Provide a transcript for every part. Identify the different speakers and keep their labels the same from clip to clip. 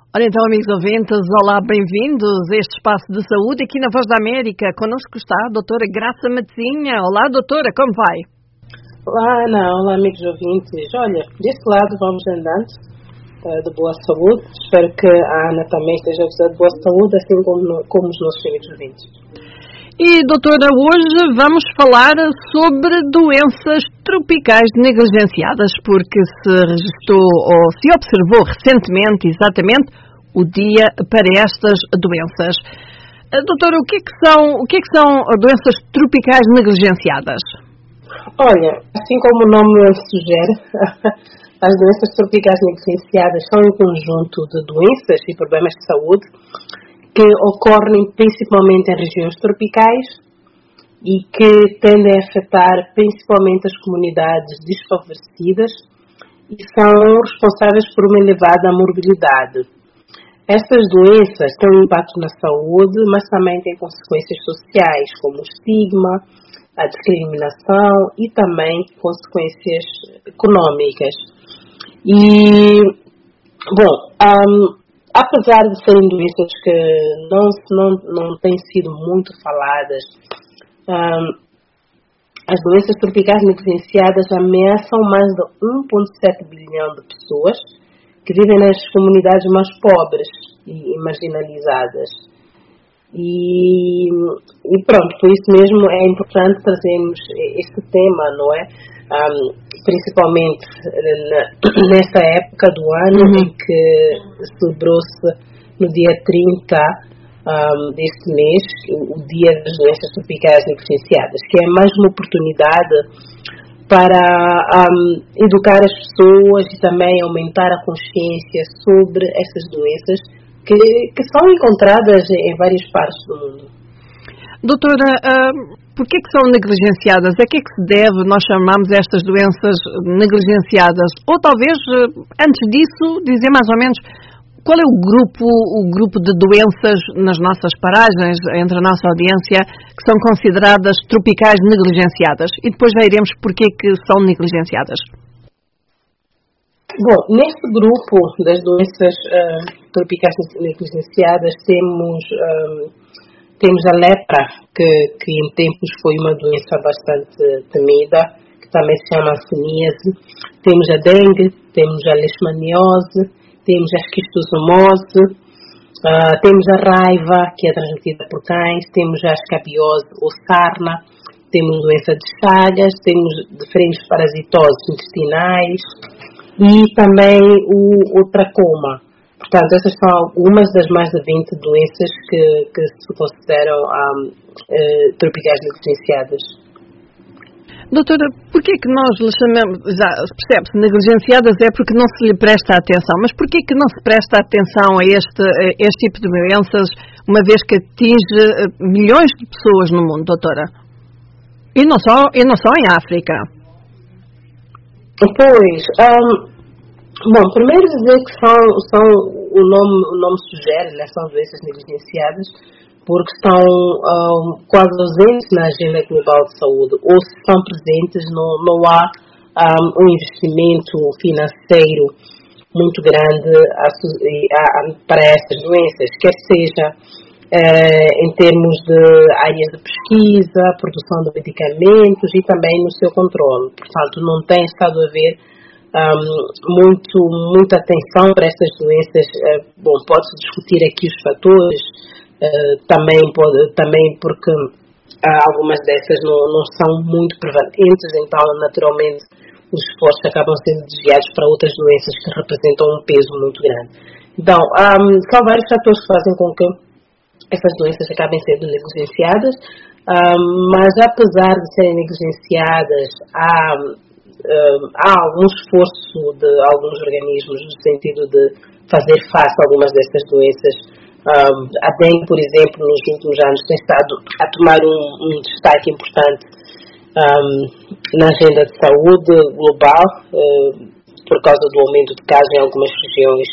Speaker 1: Ora então, amigos ouvintes, olá, bem-vindos a este espaço de saúde aqui na Voz da América. Connosco está a doutora Graça Matezinha. Olá, doutora, como vai?
Speaker 2: Olá, Ana. Olá, amigos ouvintes. Olha, deste lado vamos andando de boa saúde. Espero que a Ana também esteja a gostar de boa saúde, assim como os nossos amigos ouvintes.
Speaker 1: E, doutora, hoje vamos falar sobre doenças tropicais negligenciadas, porque se registrou ou se observou recentemente, exatamente, o dia para estas doenças. Doutora, o que é que são doenças tropicais negligenciadas?
Speaker 2: Olha, assim como o nome sugere, as doenças tropicais negligenciadas são um conjunto de doenças e problemas de saúde que ocorrem principalmente em regiões tropicais e que tendem a afetar principalmente as comunidades desfavorecidas e são responsáveis por uma elevada morbilidade. Estas doenças têm um impacto na saúde, mas também têm consequências sociais, como o estigma, a discriminação e também consequências econômicas. E, apesar de serem doenças que não têm sido muito faladas, as doenças tropicais negligenciadas ameaçam mais de 1,7 bilhão de pessoas que vivem nas comunidades mais pobres e marginalizadas. E pronto, por isso mesmo é importante trazermos este tema, não é? Principalmente nesta época do ano em que celebrou-se no dia 30 deste mês o Dia das Doenças Tropicais Negligenciadas, que é mais uma oportunidade para educar as pessoas e também aumentar a consciência sobre essas doenças que são encontradas em várias partes do mundo.
Speaker 1: Doutora, por que são negligenciadas? A que é que se deve nós chamarmos estas doenças negligenciadas? Ou talvez, antes disso, dizer mais ou menos qual é o grupo de doenças nas nossas paragens, entre a nossa audiência, que são consideradas tropicais negligenciadas? E depois já iremos por que são negligenciadas.
Speaker 2: Bom, neste grupo das doenças tropicais negligenciadas temos a lepra, que em tempos foi uma doença bastante temida, que também se chama anciníase. Temos a dengue, temos a leishmaniose, temos a esquistossomose, temos a raiva, que é transmitida por cães, temos a escabiose ou sarna, temos doença de Chagas, temos diferentes parasitoses intestinais e também o tracoma. Portanto, essas são algumas das mais de 20 doenças que se consideram tropicais negligenciadas.
Speaker 1: Doutora, porquê que nós lhe chamamos, já percebe-se, negligenciadas é porque não se lhe presta atenção, mas porquê que não se presta atenção a este tipo de doenças, uma vez que atinge milhões de pessoas no mundo, doutora? E não só em África.
Speaker 2: Pois, primeiro dizer que são o nome sugere, né, são doenças negligenciadas, porque estão quase ausentes na agenda global de saúde, ou se estão presentes, não há um investimento financeiro muito grande para essas doenças, quer seja em termos de áreas de pesquisa, produção de medicamentos e também no seu controle. Portanto, não tem estado a haver muita atenção para estas doenças. Pode-se discutir aqui os fatores, também porque algumas dessas não são muito prevalentes, então naturalmente os esforços acabam sendo desviados para outras doenças que representam um peso muito grande. Então, são vários fatores que fazem com que essas doenças acabem sendo negligenciadas, mas apesar de serem negligenciadas, há algum esforço de alguns organismos no sentido de fazer face a algumas destas doenças. A dengue, por exemplo, nos últimos anos tem estado a tomar um destaque importante na agenda de saúde global, por causa do aumento de casos em algumas regiões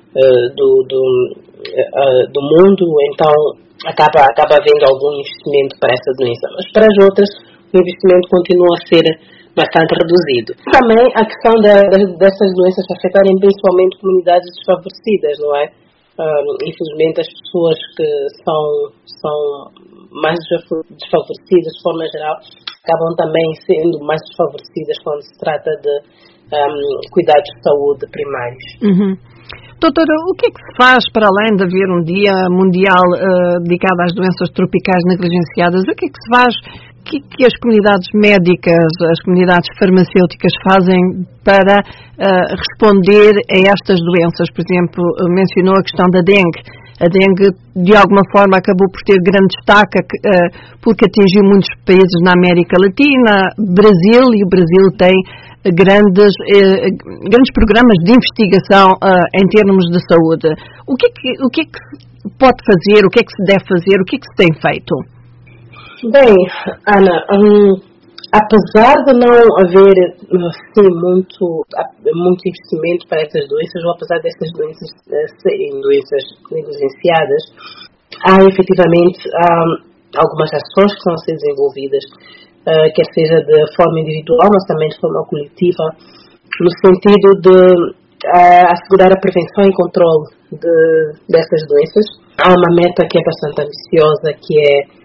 Speaker 2: do mundo, então acaba havendo algum investimento para essa doença, mas para as outras o investimento continua a ser bastante reduzido. Também a questão dessas doenças afetarem principalmente comunidades desfavorecidas, não é? Infelizmente, as pessoas que são mais desfavorecidas, de forma geral, acabam também sendo mais desfavorecidas quando se trata de cuidados de saúde primários.
Speaker 1: Uhum. Doutora, o que é que se faz para além de haver um dia mundial dedicado às doenças tropicais negligenciadas? O que é que se faz, que as comunidades médicas, as comunidades farmacêuticas fazem para responder a estas doenças? Por exemplo, mencionou a questão da dengue. A dengue, de alguma forma, acabou por ter grande destaque porque atingiu muitos países na América Latina, Brasil, e o Brasil tem grandes programas de investigação em termos de saúde. O que é que se pode fazer, o que é que se deve fazer, o que é que se tem feito?
Speaker 2: Bem, Ana, apesar de não haver assim, muito investimento para essas doenças, ou apesar dessas doenças serem doenças negligenciadas, há efetivamente algumas ações que estão a ser desenvolvidas, quer seja de forma individual, mas também de forma coletiva, no sentido de assegurar a prevenção e controle dessas doenças. Há uma meta que é bastante ambiciosa, que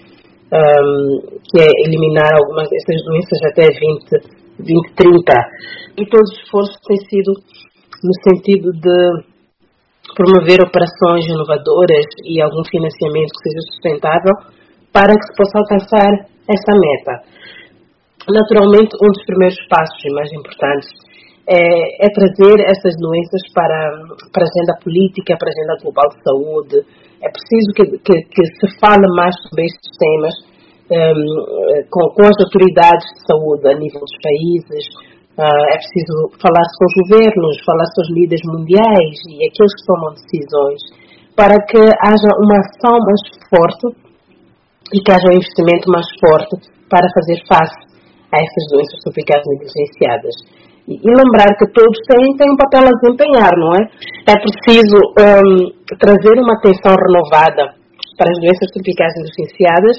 Speaker 2: é eliminar algumas dessas doenças até 2030. E todos os esforços têm sido no sentido de promover operações inovadoras e algum financiamento que seja sustentável para que se possa alcançar essa meta. Naturalmente, um dos primeiros passos e mais importantes é trazer essas doenças para a agenda política, para a agenda global de saúde. É preciso que se fale mais sobre estes temas com as autoridades de saúde a nível dos países. É preciso falar com os governos, falar com os líderes mundiais e aqueles que tomam decisões, para que haja uma ação mais forte e que haja um investimento mais forte para fazer face a essas doenças tropicais negligenciadas. E lembrar que todos têm um papel a desempenhar, não é? É preciso trazer uma atenção renovada para as doenças tropicais negligenciadas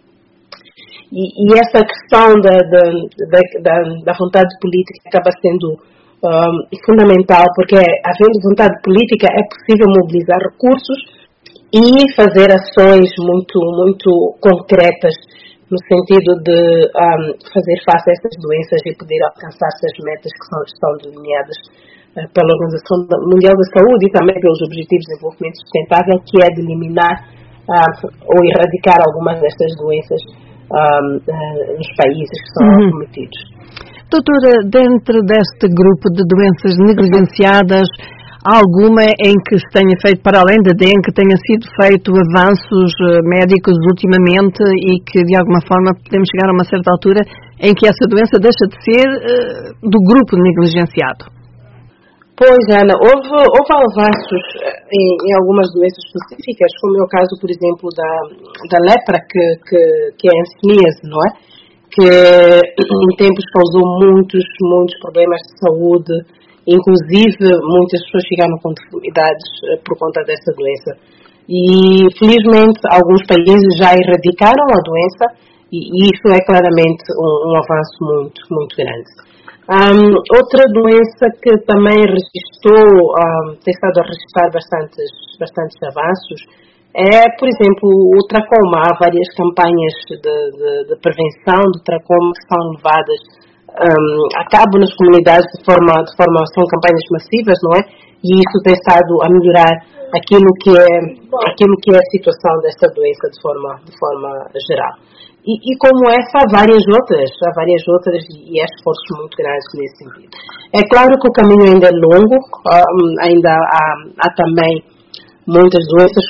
Speaker 2: e essa questão da vontade política acaba sendo fundamental, porque havendo vontade política é possível mobilizar recursos e fazer ações muito, muito concretas no sentido de fazer face a essas doenças e poder alcançar essas metas que estão delineadas pela Organização Mundial da Saúde e também pelos Objetivos de Desenvolvimento Sustentável, que é de eliminar ou erradicar algumas destas doenças nos países que são acometidos.
Speaker 1: Doutora, dentro deste grupo de doenças negligenciadas, há alguma em que se tenha feito, para além da dengue, que tenha sido feito avanços médicos ultimamente e que, de alguma forma, podemos chegar a uma certa altura em que essa doença deixa de ser do grupo negligenciado?
Speaker 2: Pois, Ana, houve avanços em algumas doenças específicas, como é o caso, por exemplo, da lepra, que é a hanseníase, não é? Que em tempos causou muitos problemas de saúde. Inclusive, muitas pessoas chegaram com deformidades por conta dessa doença. E, felizmente, alguns países já erradicaram a doença e isso é claramente um avanço muito, muito grande. Outra doença que também tem estado a registrar bastantes avanços é, por exemplo, o tracoma. Há várias campanhas de prevenção do tracoma que são levadas a cabo nas comunidades são campanhas massivas, não é? E isso tem estado a melhorar aquilo que é a situação desta doença de forma geral. E como essa, há várias outras e há esforços muito grandes nesse sentido. É claro que o caminho ainda é longo, ainda há também muitas doenças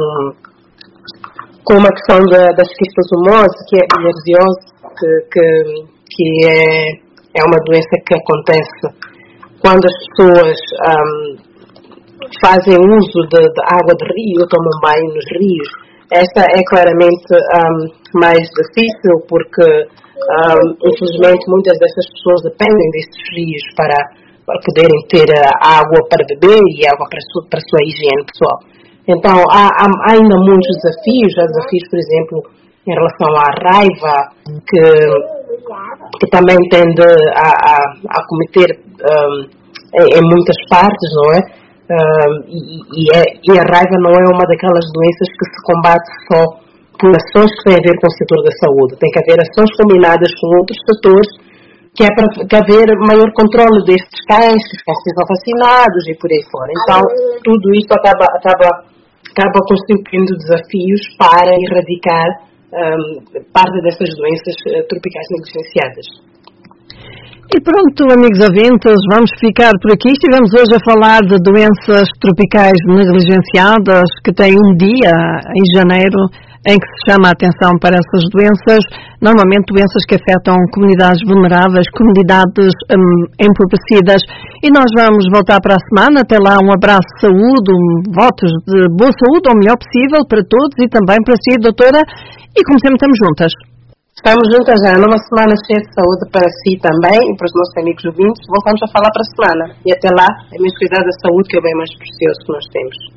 Speaker 2: como a questão da esquistossomose, que é a bilharziose, que é uma doença que acontece quando as pessoas fazem uso de água de rio, tomam banho nos rios. Esta é claramente mais difícil porque, infelizmente, muitas dessas pessoas dependem destes rios para poderem ter água para beber e água para a sua higiene pessoal. Então, há ainda muitos desafios. Há desafios, por exemplo, em relação à raiva, que também tende a cometer em muitas partes, não é? E a raiva não é uma daquelas doenças que se combate só por ações que têm a ver com o setor da saúde. Tem que haver ações combinadas com outros setores, que é para haver maior controle destes cães, que os cães sejam vacinados e por aí fora. Então, tudo isto acaba constituindo desafios para erradicar parte dessas doenças tropicais negligenciadas.
Speaker 1: E pronto, amigos ouvintes, vamos ficar por aqui. Estivemos hoje a falar de doenças tropicais negligenciadas, que têm um dia em janeiro em que se chama a atenção para essas doenças, normalmente doenças que afetam comunidades vulneráveis, comunidades empobrecidas. E nós vamos voltar para a semana. Até lá, um abraço de saúde, votos de boa saúde, o melhor possível para todos e também para si, doutora. E como sempre, estamos juntas.
Speaker 2: Estamos juntas já numa semana cheia de saúde para si também e para os nossos amigos ouvintes. Voltamos a falar para a semana. E até lá, é mesmo cuidar da saúde, que é o bem mais precioso que nós temos.